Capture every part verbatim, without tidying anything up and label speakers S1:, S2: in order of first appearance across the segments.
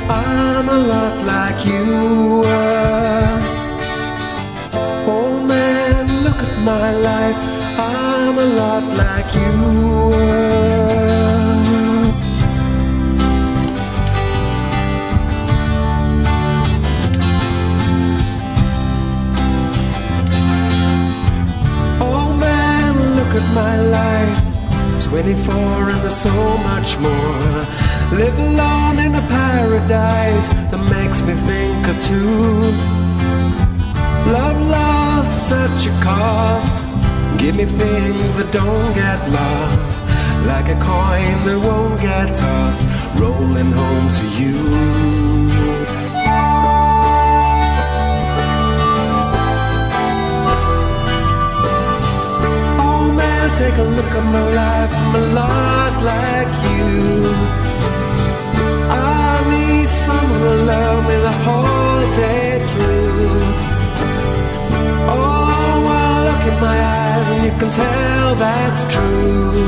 S1: I'm a lot like you were. Oh man, look at my life, I'm a lot like you were. Oh man, look at my life, twenty-four and there's so much more. Live alone in a paradise that makes me think of two. Love lost such a cost. Give me things that don't get lost, like a coin that won't get tossed, rolling home to you. Oh man, take a look at my life, I'm a lot like you. I need someone to love me the whole day through. Oh, well, look in my eyes and you can tell that's true.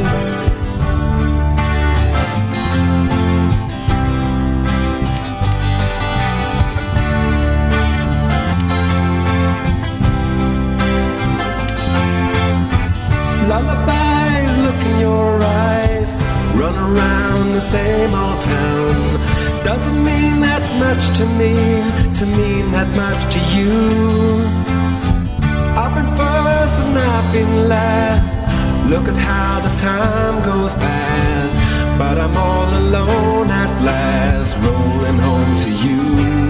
S1: Lullabies, look in your eyes, run around the same old town. Doesn't mean that much to me, to mean that much to you. I've been first and I've been last. Look at how the time goes past, but I'm all alone at last, rolling home to you.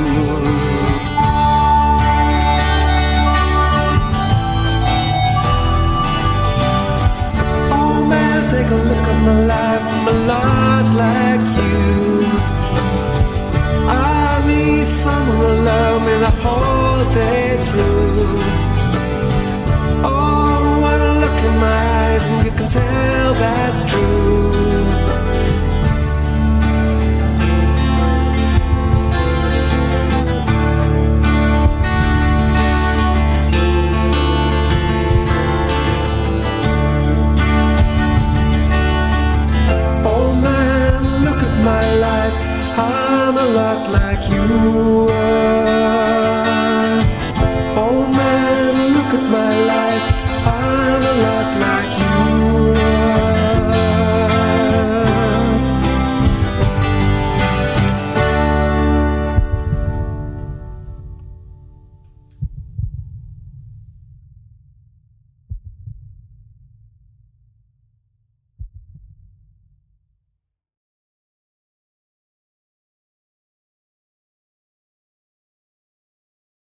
S1: Oh man, take a look at my life, I'm a lot like you. I need someone to love me the whole day through. Oh, when I look in my eyes and you can tell that's true. Oh man, look at my life, I'm a lot like you were.